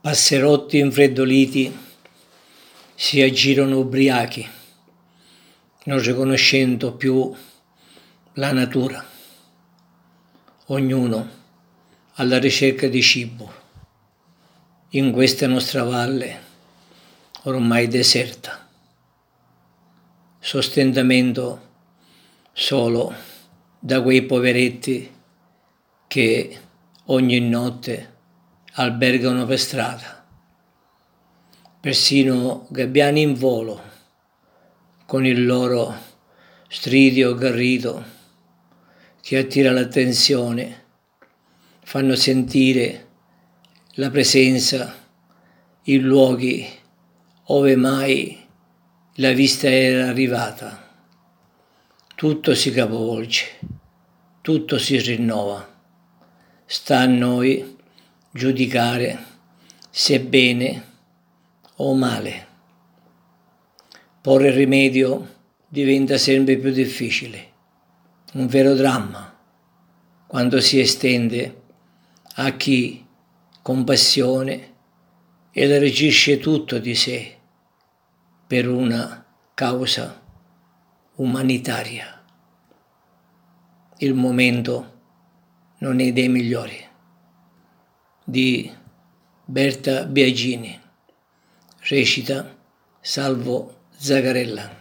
Passerotti infreddoliti si aggirano ubriachi, non riconoscendo più la natura, ognuno alla ricerca di cibo, in questa nostra valle ormai deserta. Sostentamento solo da quei poveretti che ogni notte albergano per strada. Persino gabbiani in volo, con il loro stridio garrito che attira l'attenzione, fanno sentire la presenza in luoghi ove mai la vista era arrivata. Tutto si capovolge, tutto si rinnova. Sta a noi giudicare se bene o male. Porre rimedio diventa sempre più difficile, un vero dramma, quando si estende a chi con passione elargisce tutto di sé per una causa umanitaria. Il momento non è dei migliori. Di Berta Biagini, recita Salvo Zagarella.